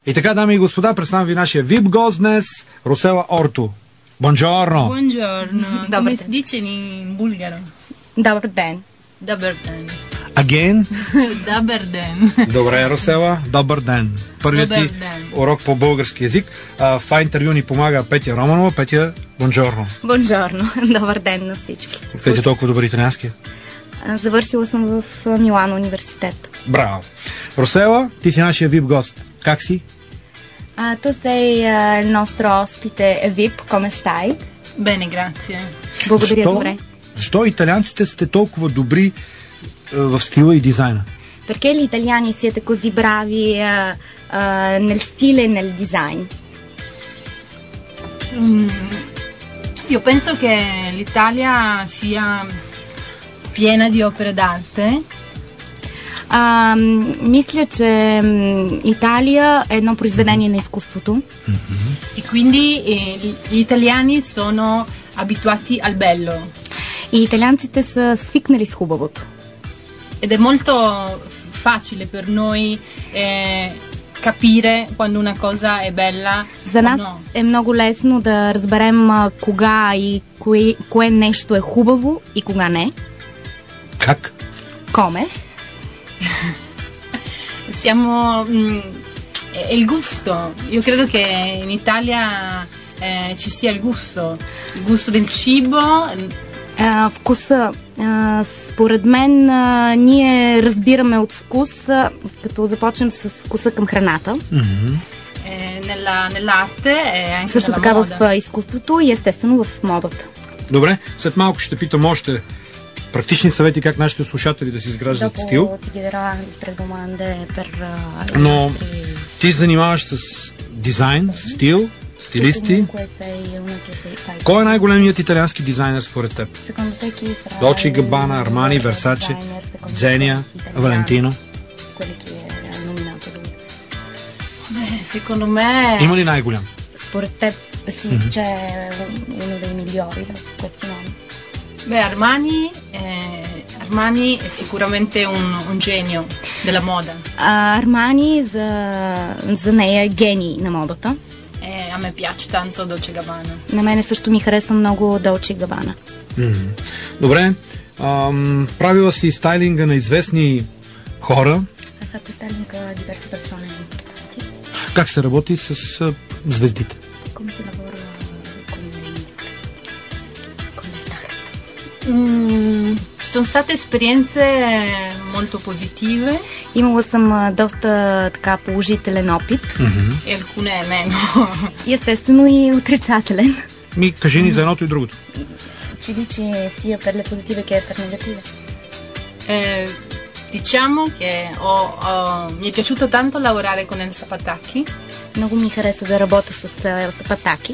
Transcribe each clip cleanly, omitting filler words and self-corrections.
И така, дами и господа, представям ви нашия VIP гост днес, Росела Орто. Buongiorno. Buongiorno. Come si dice in bulgaro? Добър ден. Добър ден. Again? Добър ден. Добре, Росела. Добър ден. Първият ти урок по български язик. В това интервю ни помага Петя Романова. Петя, buongiorno. Buongiorno. Добър ден на всички. Петя, толкова добър италиански? Завършила съм в Милано университет. Браво. Росела, ти си нашия VIP гост. Как си? Tu sei il nostro ospite VIP, come stai? Bene, grazie. Благодаря, добре. Защо италианците сте толкова добри в стила и дизайна? Perché gli italiani siete così bravi nel stile e nel design? Io penso che l'Italia sia piena di opere d'arte. Мисля, че Италия е едно произведение на изкуството. E quindi gli italiani sono abituati al bello. И италианците са свикнали с хубавото. Ed è molto facile per noi capire quando una cosa è bella. За нас е много лесно да разберем кога и кое нещо е хубаво и кога не. Как? Come? Siamo è il gusto. Io credo che in Italia ci sia il gusto del cibo. Вкуса. Според мен ние разбираме от вкус, като започнем с вкуса към храната. Nell'arte e anche също така в изкуството и естествено в модата. Добре, след малко ще питам още практични съвети как нашите слушатели да си изграждат стил. Но ти занимаваш с дизайн, с стил, стилисти. Кой е най-големият италиански дизайнер според теб? Dolce & Gabbana, Armani, Versace, Zegna, Valentino. Secondo me... Има ли най-голям? Според теб си, че е uno dei migliori da questi nomi. Beh, Armani è sicuramente un genio della moda. Armani за нея е гений на модата. A me piace tanto Dolce & Gabbana. На мене също ми харесва много Dolce & Gabbana. Добре. Правила си стайлинга на известни хора. Fatto styling a diverse persone. Как се работи с звездите? Come si lavora con le star? Sono state esperienze molto positive. Имала съм доста така положителен опит. E alcune meno. И естествено и отрицателен. Кажи ни за едното и другото. Ci dici sia per le positive che per negative? Diciamo che mi è piaciuto tanto lavorare con Elsa Patacchi. Много ми хареса да работя с Елса Патаки.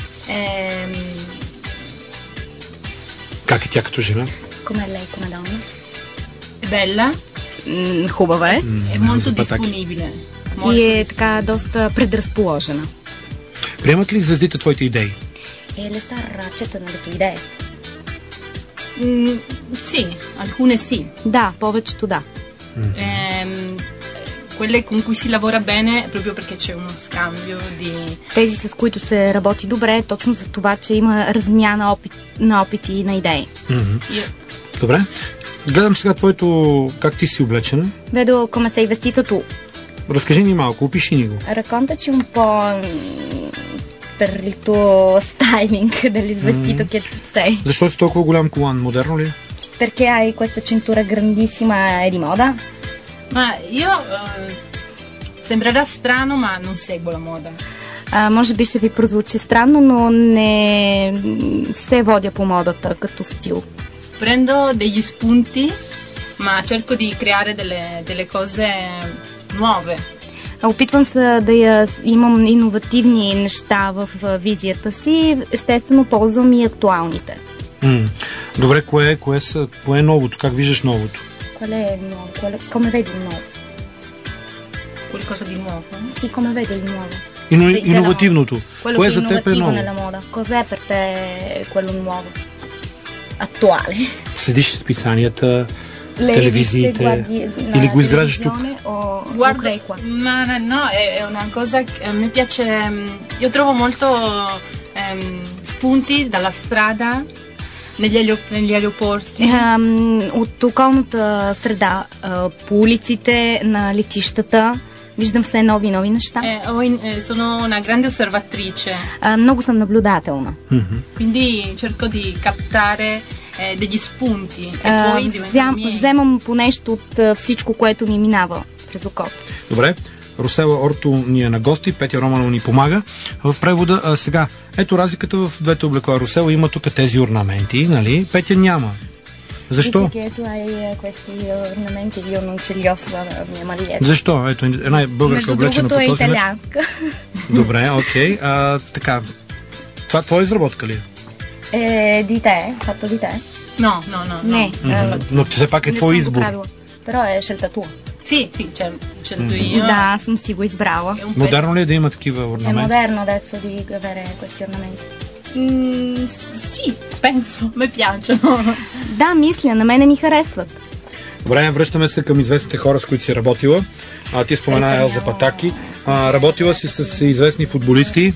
Как е тя като жена? Come è lei come donna? È bella. Хубава е. È molto disponibile. И е така доста предразположена. Приемат ли звездите твоите идеи? Le star accettano le tue idee? Sì, alcune sì. Да, повечето да. Quelle con cui si lavora bene proprio perché c'è uno scambio di... Тези, с които се работи добре, точно за това, че има размяна на опити и на идеи. Добре. Гледам сега твоето... Как ти си облечена? Vedo come sei vestito tu. Разкажи ни малко, опиши ни го. Raccontaci un po' per il tuo styling del vestito che sei. Защо си толкова голям колан? Модерно ли? Perché hai questa cintura grandissima e di moda? Ma io sembrerà strano, ma non seguo la moda. Може би ще ви прозвучи странно, но не се водя по модата като стил. Prendo degli spunti, ma cerco di creare delle cose nuove. Опитвам се да имам иновативни неща в визията си. Естествено, ползвам и актуалните. Добре, кое е новото? Как виждаш новото? Qual è il nuovo? Come vedi il nuovo? Qualcosa di nuovo? Sì, come vedi il nuovo? Иновативното. Кое за теб е ново? Nella moda. Cos'è per te quello nuovo? Attuale. Следиш списанията, телевизиите? Или го изграждаш тук? Guarda, ma no, è una cosa che a me piace. Io trovo molto spunti dalla strada negli aeroporti. От околната среда, по улиците, на летищата, виждам все нови неща. Sono una grande osservatrice. Много съм наблюдателна. Quindi cerco di captare degli spunti e poi diventano miei. Вземам по нещо от всичко, което ми минава през окото. Добре. Росела Орто ни е на гости, Петя Романова ни помага в превода. Сега, ето разликата в двете облекла. Росела има тук тези орнаменти, нали? Петя няма. Защо? Защо? Ето една българска облечена по този начин. Между другото е италианска. Добре, окей. Така, това твоя изработка ли е? Di te, fatto di te? No. Не. Но все пак е твой избор. Però è scelta tua. Sì, scelto io. Да, аз съм си го избрала. Модерно ли е да има такива орнаменти? È moderno adesso di avere questi ornamenti. Sì, penso, mi piacciono. Да, мисля, на мене ми харесват. Добре, връщаме се към известните хора, с които си работила. Ти спомена Елза Патаки. Работила си с известни футболисти.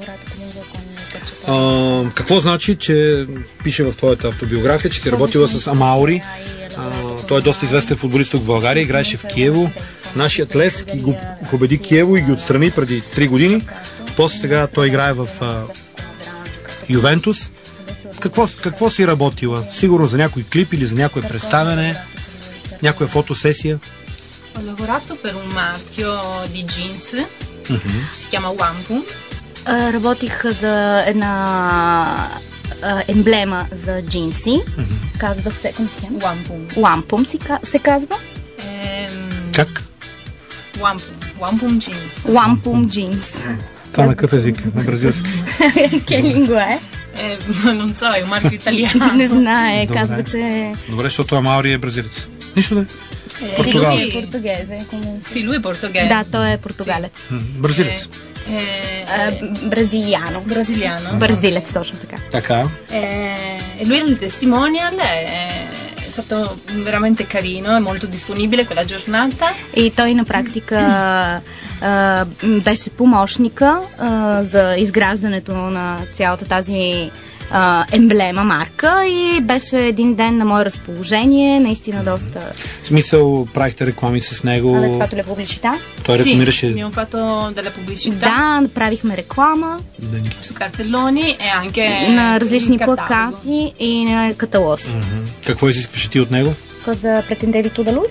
Какво значи, че пише в твоята автобиография, че си работила с Амаури? Той е доста известен футболист тук в България, играеше в Киево. Нашият Левски го победи Киево и ги отстрани преди 3 години. После сега той играе в Ювентус. Какво си работила? Сигурно за някой клип или за някое представяне? Някоя фотосесия? Ho lavorato per un marchio di jeans, si chiama Wampum. Работих за една емблема за джинси. Казва се, как се казва? Wampum се казва. Как? Wampum jeans. Wampum jeans. Това на какъв език? На бразилски? Che lingua è? Non so, è un marchio italiano. Не знае, казва, че... Добре, защото Амаури е бразилец. Нищо да. Португалски. Португезе. Sì, lui è portoghese. Да, той е португалец. Бразилец. Бразилиано. Бразилец, точно така. Така. E lui nel testimonial è stato veramente carino, è molto disponibile quella giornata. И той на практика беше помощника за изграждането на цялата тази емблема, марка, и беше един ден на мое разположение, наистина доста... В смисъл, правихте реклами с него? Avete fatto le pubblicità? Той рекламираше... Sì, abbiamo fatto delle pubblicità. Да, направихме реклама. Su cartelloni e anche на различни плакати и на каталози. Какво изискваше ти от него? Cosa pretendevi tu da lui?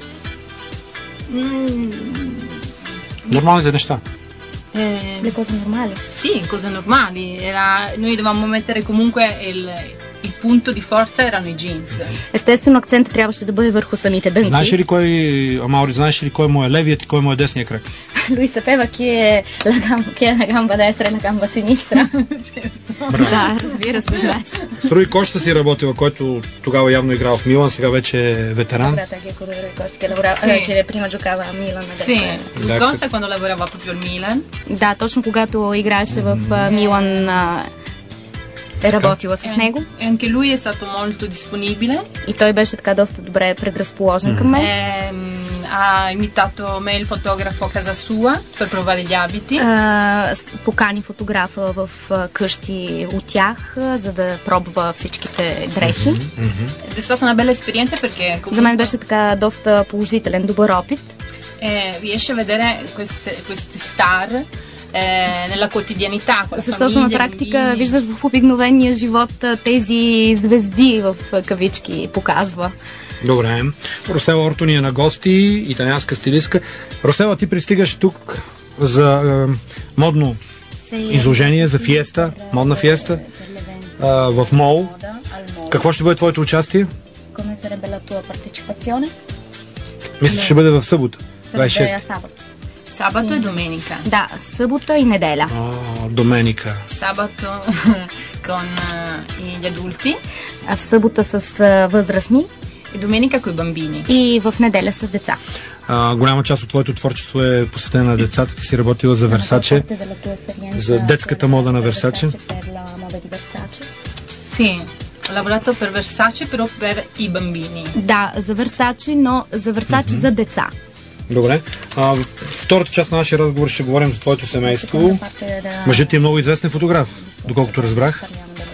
Нормалните неща. Le cose normali? Sì, cose normali. Noi dovevamo mettere comunque il punto di forza erano i jeans. Естествено, акцентът трябваше да бъде върху самите дънки. Знаеш ли Амаури, знаеш ли кой му е левият и кой му е десният крак? Lui sapeva chi è la gamba destra e la gamba sinistra. Да, разбира се, знаеш. С Руи Кошта си работила, който тогава явно играл в Милан, сега вече е ветеран. Che prima giocava a Milan. Sì, Rui Costa quando lavorava proprio al Milan. Да, точно когато играеше в Милан е работила с него. Anche lui è stato molto disponibile. И той беше така доста добре предразположен към мен. Ha invitato me il fotografo a casa sua per provare gli abiti. Покани фотографа в къщи от тях, за да пробва всичките дрехи. È stata una bella esperienza perché За мен беше така доста положителен, добър опит. Riesce a vedere questi star nella quotidianità. Защото на практика виждаш в обикновения живот тези звезди в кавички показва. Добре. Росела Орто ни е на гости, италианска стилистка. Росела, ти пристигаш тук за модно изложение, за фиеста, модна фиеста в МОЛ. Какво ще бъде твоето участие? Мисля, че ще бъде в събота. 26. Sabato e domenica. Да, събота и неделя. Доменика. Sabato con gli adulti. А в събота с възрастни. И domenica coi bambini. И в неделя с деца. Голяма част от твоето творчество е посветена на децата. Ти си работила за Версаче, за детската мода на Версаче. Sì, Ho lavorato per Versace, però per i bambini. Да, за Versace, но за Versace за деца. Добре. В втората част на нашия разговор ще говорим за твоето семейство. Мъжът ти е много известен фотограф, доколкото разбрах.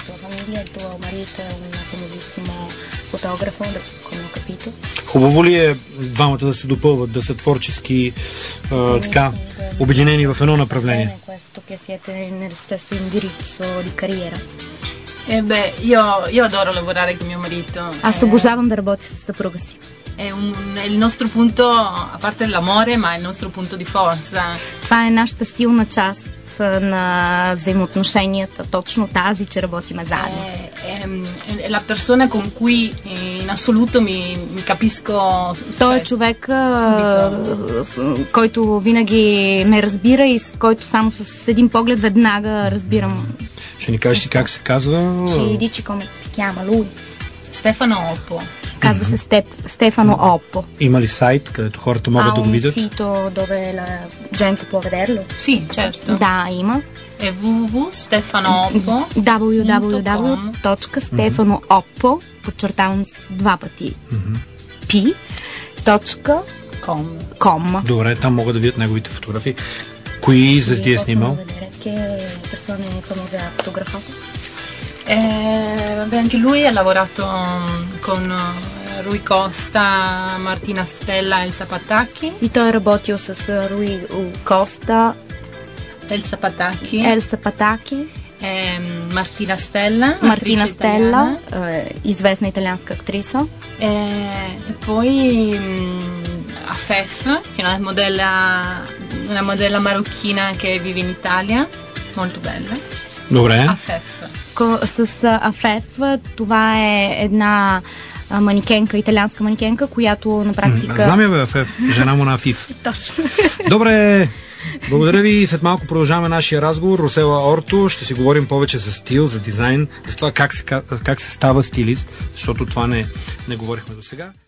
Хубаво ли е двамата да се допълват, да са творчески така обединени в едно направление? Io adoro lavorare con mio marito. Аз обожавам да работя с съпруга си. È il nostro punto, a parte l'amore, ma è il nostro punto di forza. Това е нашата силна част на взаимоотношенията, точно тази, че работиме заедно. È la persona con cui in assoluto mi capisco. Той е човек, който винаги ме разбира и с който само с един поглед веднага разбирам. Ще ни кажеш как се казва? Ci dici come si chiama lui? Stefano Oppo. Казва се Стефано Оппо. Има ли сайт, където хората могат да го видят? Sito dove la gente può vederlo? Sì, certo. Да, има. È www.stefanooppo. www.stefanooppo, подчертавам с два пъти. p.com. Добре, там могат да видят неговите фотографии. Кои звезди е снимал? Anche lui ha lavorato con Rui Costa, Martina Stella e Elsa Patacchi. И той е работил с Руи Коста, Elsa Patacchi. Martina Stella. Мартина Стелла, известна италианска актриса. E poi Afef, che è una modella marocchina che vive in Italia, molto bella. Добре. Afef. С Афеф, това е една манекенка, италианска манекенка, която на практика... Знам я, бе, Афеф, жена му на Афиф. Точно. Добре, благодаря ви. След малко продължаваме нашия разговор. Росела Орто, ще си говорим повече за стил, за дизайн, за това как се става стилист, защото това не говорихме до сега.